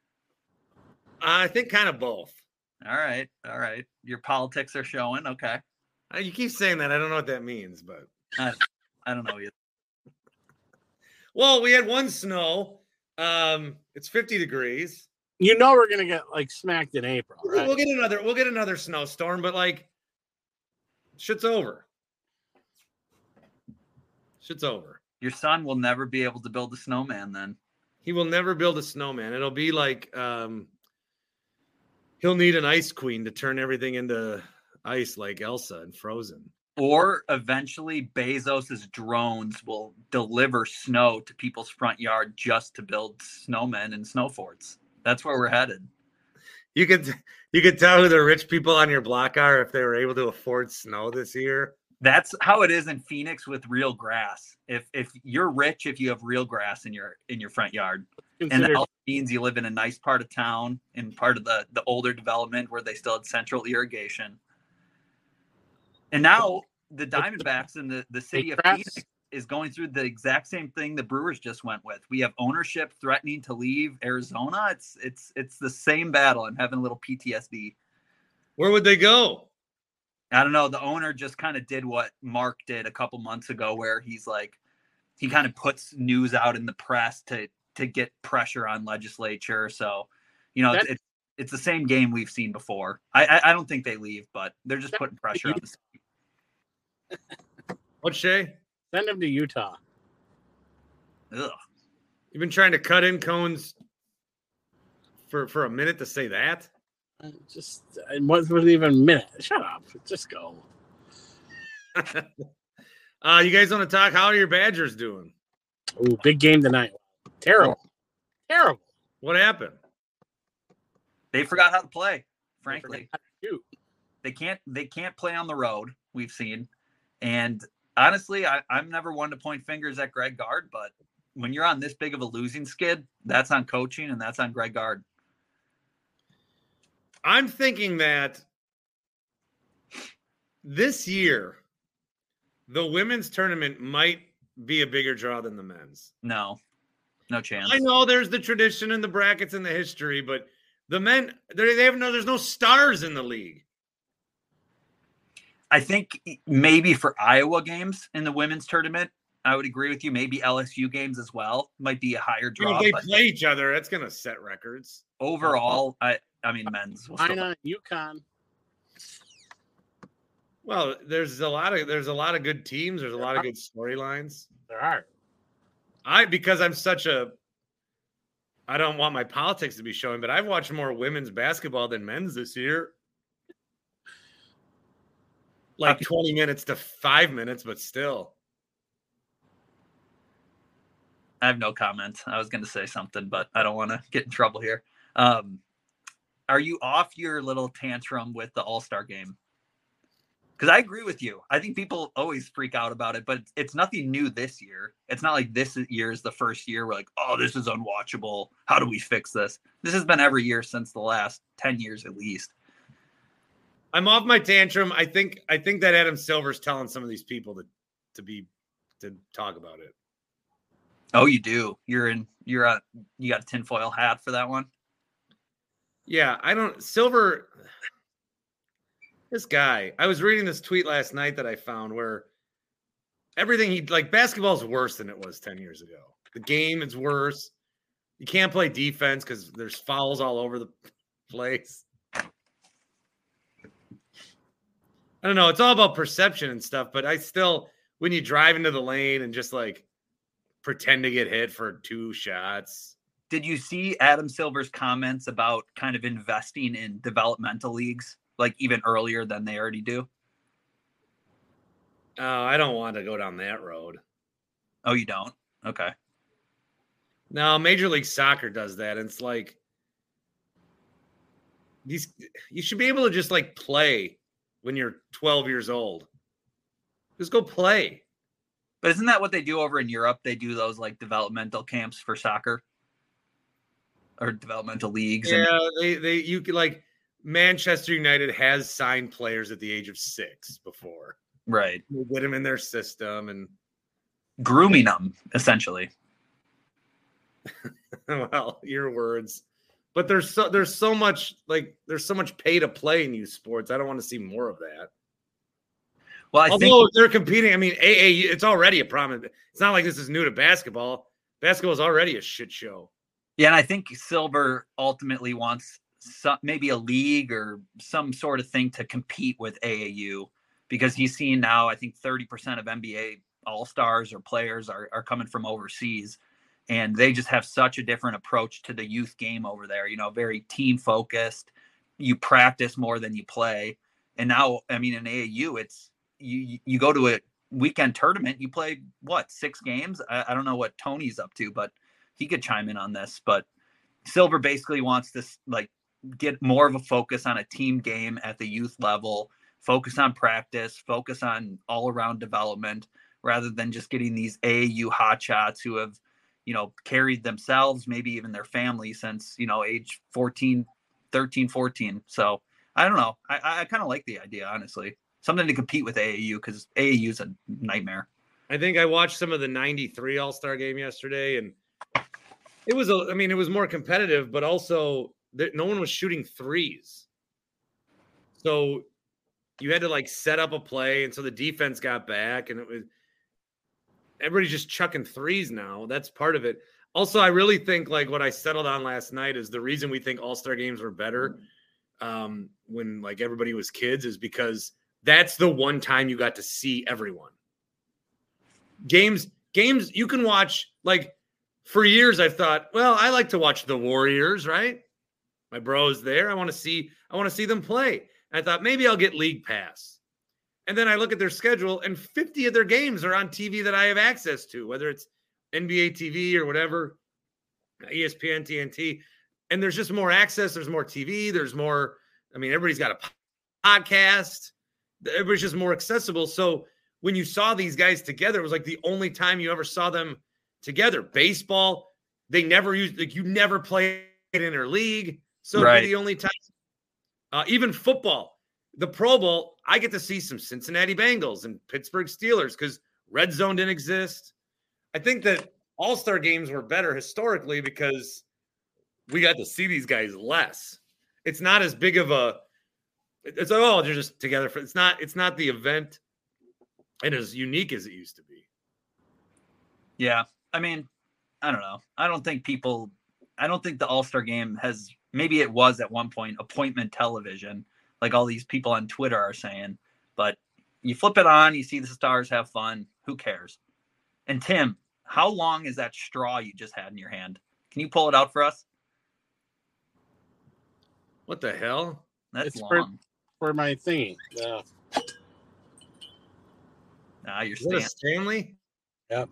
I think kind of both. All right. Your politics are showing. Okay. You keep saying that. I don't know what that means, but I don't know either. Well, we had one snow. It's 50 degrees. You know we're gonna get like smacked in April, right? We'll get another snowstorm, but like shit's over. Shit's over. Your son will never be able to build a snowman then. He will never build a snowman. It'll be like he'll need an ice queen to turn everything into ice like Elsa and Frozen. Or eventually Bezos's drones will deliver snow to people's front yard just to build snowmen and snow forts. That's where we're headed. You could tell who the rich people on your block are if they were able to afford snow this year. That's how it is in Phoenix with real grass. If you're rich, if you have real grass in your front yard, and that also means you live in a nice part of town, in part of the older development where they still had central irrigation. And now the Diamondbacks in the city of Phoenix is going through the exact same thing the Brewers just went with. We have ownership threatening to leave Arizona. It's the same battle. I'm having a little PTSD. Where would they go? I don't know. The owner just kind of did what Mark did a couple months ago, where he kind of puts news out in the press to get pressure on legislature. So, it's the same game we've seen before. I don't think they leave, but they're just putting pressure on the city. What, Shay? Send him to Utah. Ugh. You've been trying to cut in Cones for a minute to say that? It wasn't even a minute. Shut up. Just go. You guys want to talk? How are your Badgers doing? Ooh, big game tonight. Terrible. Terrible. What happened? They forgot how to play, frankly. Shoot. They can't play on the road, we've seen. And honestly, I'm never one to point fingers at Greg Gard, but when you're on this big of a losing skid, that's on coaching and that's on Greg Gard. I'm thinking that this year, the women's tournament might be a bigger draw than the men's. No chance. I know there's the tradition and the brackets and the history, but the men, there's no stars in the league. I think maybe for Iowa games in the women's tournament, I would agree with you. Maybe LSU games as well might be a higher draw. If they play each other, that's going to set records. Overall, I mean, men's. China, UConn. Well, there's a lot of good teams. There's a lot of good storylines. There are. Because I'm such a, I don't want my politics to be showing, but I've watched more women's basketball than men's this year. Like 20 minutes to 5 minutes, but still. I have no comment. I was going to say something, but I don't want to get in trouble here. Are you off your little tantrum with the All-Star game? Because I agree with you. I think people always freak out about it, but it's nothing new this year. It's not like this year is the first year we're like, oh, this is unwatchable. How do we fix this? This has been every year since the last 10 years at least. I'm off my tantrum. I think that Adam Silver's telling some of these people to talk about it. Oh, you do. You got a tinfoil hat for that one? Yeah, Silver, this guy, I was reading this tweet last night that I found where everything basketball's worse than it was 10 years ago. The game is worse. You can't play defense because there's fouls all over the place. I don't know. It's all about perception and stuff, but I still, when you drive into the lane and just pretend to get hit for 2 shots. Did you see Adam Silver's comments about kind of investing in developmental leagues, even earlier than they already do? Oh, I don't want to go down that road. Oh, you don't? Okay. No, Major League Soccer does that. And it's you should be able to just play when you're 12 years old. Just go play. But isn't that what they do over in Europe? They do those developmental camps for soccer or developmental leagues. Yeah, you could Manchester United has signed players at the age of 6 before. Right. They get them in their system and grooming them essentially. Well, your words. But there's so much pay to play in youth sports. I don't want to see more of that. Well, although they're competing, I mean, AAU, it's already a problem. It's not like this is new to basketball. Basketball is already a shit show. Yeah, and I think Silver ultimately wants maybe a league or some sort of thing to compete with AAU, because he's seeing now, I think 30% of NBA all-stars or players are coming from overseas. And they just have such a different approach to the youth game over there, very team focused. You practice more than you play. And now, I mean, in AAU, it's you go to a weekend tournament, you play 6 games? I don't know what Tony's up to, but he could chime in on this. But Silver basically wants this get more of a focus on a team game at the youth level, focus on practice, focus on all-around development, rather than just getting these AAU hotshots who have, carried themselves, maybe even their family since, age 13, 14. So I don't know. I kind of like the idea, honestly. Something to compete with AAU, because AAU is a nightmare. I think I watched some of the 93 All-Star game yesterday, and it was more competitive, but also no one was shooting threes. So you had to set up a play. And so the defense got back, and everybody's just chucking threes now. That's part of it. Also, I really think what I settled on last night is the reason we think All-Star games were better when everybody was kids is because that's the one time you got to see everyone. Games you can watch, for years I've thought, well, I like to watch the Warriors, right? My bro's there. I want to see them play. And I thought maybe I'll get League Pass. And then I look at their schedule, and 50 of their games are on TV that I have access to, whether it's NBA TV or whatever, ESPN, TNT. And there's just more access. There's more TV. There's more. Everybody's got a podcast. Everybody's just more accessible. So when you saw these guys together, it was the only time you ever saw them together. Baseball, they never used, you never played in their league. So it'd be the only time. Even football, the Pro Bowl, I get to see some Cincinnati Bengals and Pittsburgh Steelers because Red Zone didn't exist. I think that All-Star games were better historically because we got to see these guys less. It's not as big of a, they're just together. It's not the event and as unique as it used to be. Yeah. I don't know. I don't think the All-Star game has, maybe it was at one point appointment television, like all these people on Twitter are saying, but you flip it on, you see the stars have fun. Who cares? And Tim, how long is that straw you just had in your hand? Can you pull it out for us? What the hell? That's long. For my thingy. You're Is that a Stanley? Yep.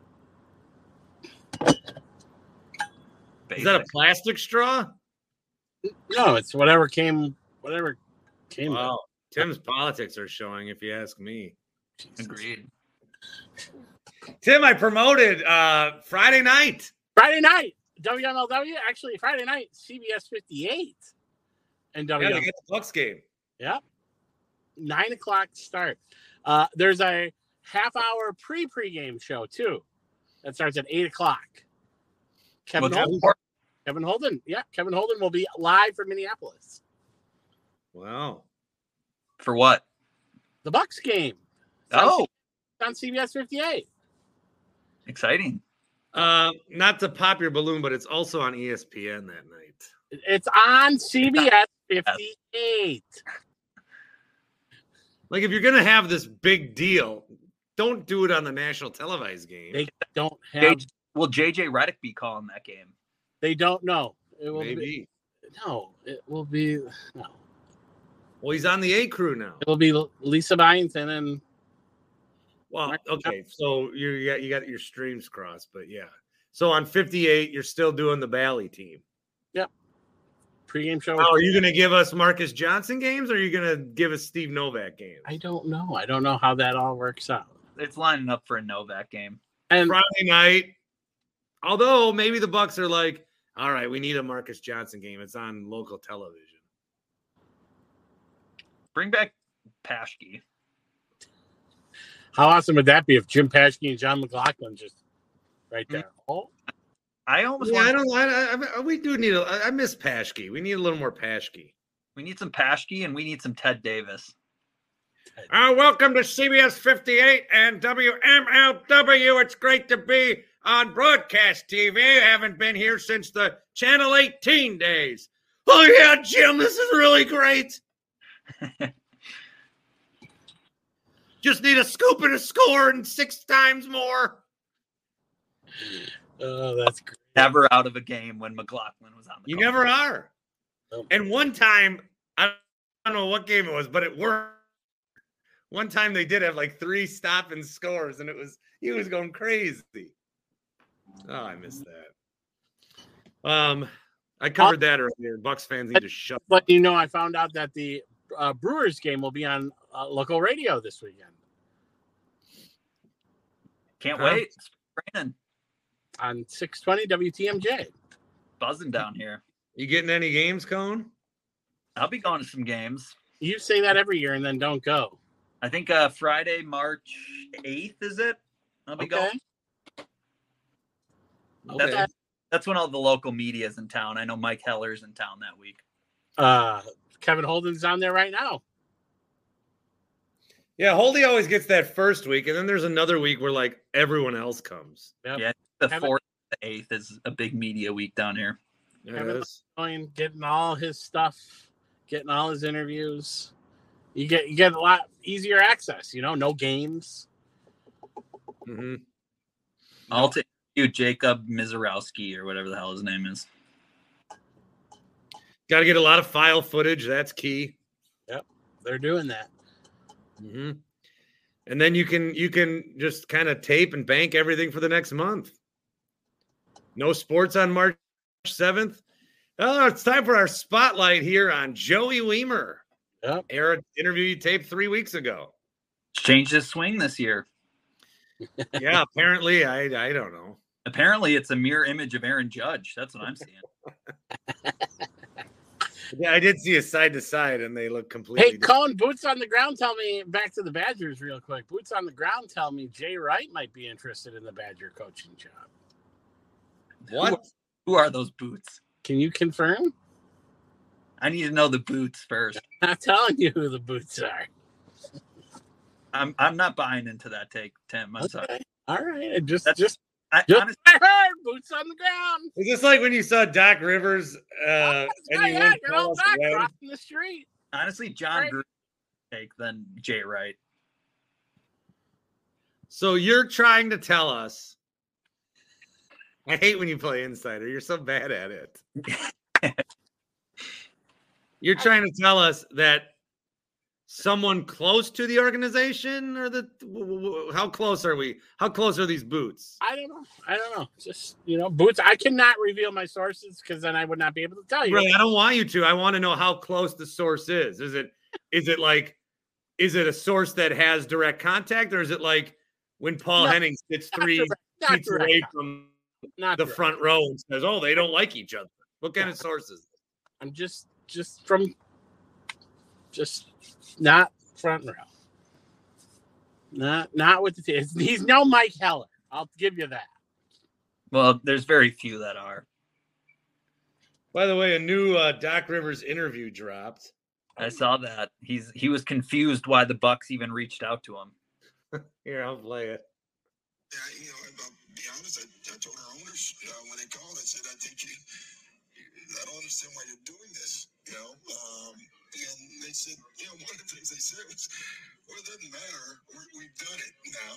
Basic. Is that a plastic straw? No, it's whatever came. Wow. Tim's politics are showing, if you ask me. Agreed. Tim, I promoted Friday night. WMLW. Actually, Friday night, CBS 58. And they get the Bucks game. Yep. 9:00 start. There's a half-hour pre-game show too. That starts at 8:00. Kevin Holden. Yeah, Kevin Holden will be live from Minneapolis. Wow. For what? The Bucks game. It's on CBS 58. Exciting. Not to pop your balloon, but it's also on ESPN that night. It's on CBS 58. If you're going to have this big deal, don't do it on the national televised game. They don't have. Will JJ Redick be calling that game? They don't know. It will Maybe. It will be. No. Well, he's on the A crew now. It will be Lisa Byington and. Well, okay. So you got your streams crossed, but yeah. So on 58, you're still doing the Bally team. Yep. Pre-game show. Oh, are you going to give us Marcus Johnson games, or are you going to give us Steve Novak games? I don't know. I don't know how that all works out. It's lining up for a Novak game. And Friday night, although maybe the Bucks are like, all right, we need a Marcus Johnson game. It's on local television. Bring back Paschke. How awesome would that be if Jim Paschke and John McLaughlin just right there? Oh, I almost. Yeah, we do need. I miss Paschke. We need a little more Paschke. We need some Paschke, and we need some Ted Davis. Welcome to CBS 58 and WMLW. It's great to be on broadcast TV. I haven't been here since the Channel 18 days. Oh yeah, Jim, this is really great. Just need a scoop and a score and 6 times more. Oh, that's great. Never out of a game when McLaughlin was on the You call. never are. Oh. And one time, I don't know what game it was, but it worked. One time they did have 3 stop and scores, and he was going crazy. Oh, I missed that. I covered that earlier. Bucks fans need to shut But I found out that the Brewers game will be on local radio this weekend. Can't wait. It's raining. On 620 WTMJ. Buzzing down here. You getting any games, Cone? I'll be going to some games. You say that every year and then don't go. I think Friday, March 8th, is it? I'll be going. Okay. That's when all the local media is in town. I know Mike Heller's in town that week. Kevin Holden's down there right now. Yeah, Holdy always gets that first week, and then there's another week where like everyone else comes. Yep. Yeah, the 4th, the 8th is a big media week down here. Yes. Getting all his stuff, getting all his interviews. You get a lot easier access. No games. Mm-hmm. I'll take you, Jacob Mizorowski, or whatever the hell his name is. Got to get a lot of file footage. That's key. Yep, they're doing that. Mm-hmm. And then you can just kind of tape and bank everything for the next month. No sports on March 7th. Oh, it's time for our spotlight here on Joey Weimer. Yep. Interview you taped 3 weeks ago. Changed his swing this year. Yeah, apparently. I don't know. Apparently, it's a mirror image of Aaron Judge. That's what I'm seeing. Yeah, I did see a side to side, and they look completely. Hey, Cone, boots on the ground. Tell me, back to the Badgers real quick. Boots on the ground tell me Jay Wright might be interested in the Badger coaching job. What? Who are those boots? Can you confirm? I need to know the boots first. I'm not telling you who the boots are. I'm not buying into that take, Tim. I'm sorry. All right. I Honestly, I heard boots on the ground. Is this like when you saw Doc Rivers and you went crossing the street? Honestly, John Gruden take than Jay Wright. So you're trying to tell us. I hate when you play insider. You're so bad at it. You're trying to tell us that someone close to the organization, or how close are we? How close are these boots? I don't know. Just, boots. I cannot reveal my sources because then I would not be able to tell you. Really, I don't want you to. I want to know how close the source is. Is it a source that has direct contact, or is it like when Paul Henning sits 3 feet away from the front row and says, "Oh, they don't like each other"? What kind of sources? I'm just not front row. Not with the team. He's no Mike Heller. I'll give you that. Well, there's very few that are. By the way, a new Doc Rivers interview dropped. I saw that. He was confused why the Bucks even reached out to him. Here, I'll play it. Yeah, I'll be honest. I told our owners when they called, I said, I don't understand why you're doing this. And they said, one of the things they said was, well, it doesn't matter. We've done it now,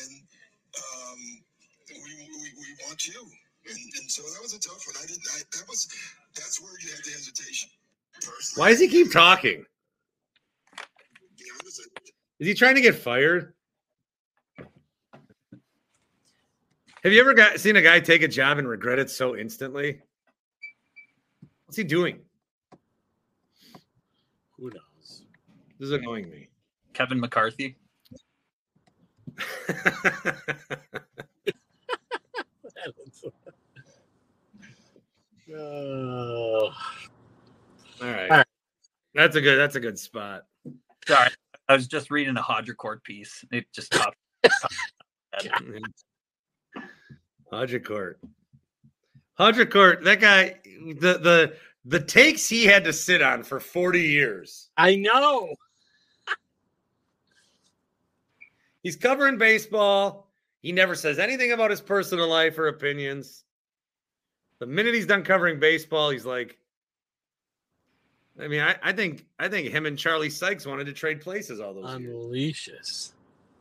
and we want you. And so that was a tough one. That's where you had the hesitation. Personally, why does he keep talking? be honest, Is he trying to get fired? Have you ever seen a guy take a job and regret it so instantly? What's he doing? Who knows? This is annoying me. Kevin McCarthy. All right. That's a good spot. Sorry, I was just reading a Hodgecourt piece. It just popped. Hodgecourt, that guy, the takes he had to sit on for 40 years. I know. He's covering baseball. He never says anything about his personal life or opinions. The minute he's done covering baseball, he's like, I mean, I think him and Charlie Sykes wanted to trade places all those years. Unleashes.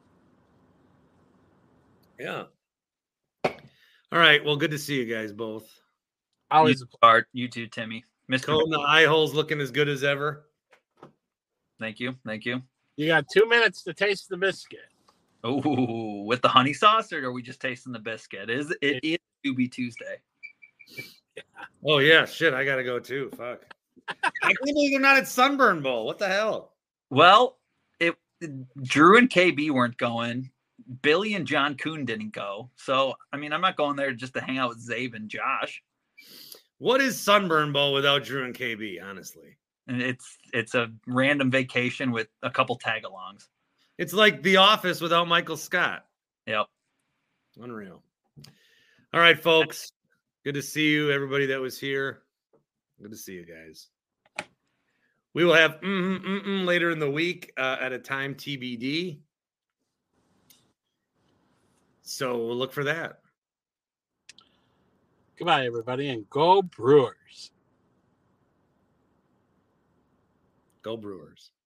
Yeah. All right. Well, good to see you guys both. Always Art, you too, Timmy. Mr. Cone, the eye hole's looking as good as ever. Thank you. You got 2 minutes to taste the biscuit. Oh, with the honey sauce, or are we just tasting the biscuit? It is Doobie Tuesday. Oh yeah, shit! I gotta go too. Fuck! I can't believe they're not at Sunburn Bowl. What the hell? Well, Drew and KB weren't going. Billy and John Kuhn didn't go. So, I mean, I'm not going there just to hang out with Zabe and Josh. What is Sunburn Bowl without Drew and KB? Honestly, And it's a random vacation with a couple tag-alongs. it's like The Office without Michael Scott. Yep. Unreal. All right, folks. Good to see you, everybody that was here. Good to see you guys. We will have later in the week at a time TBD. So we'll look for that. Goodbye, everybody, and go Brewers. Go Brewers.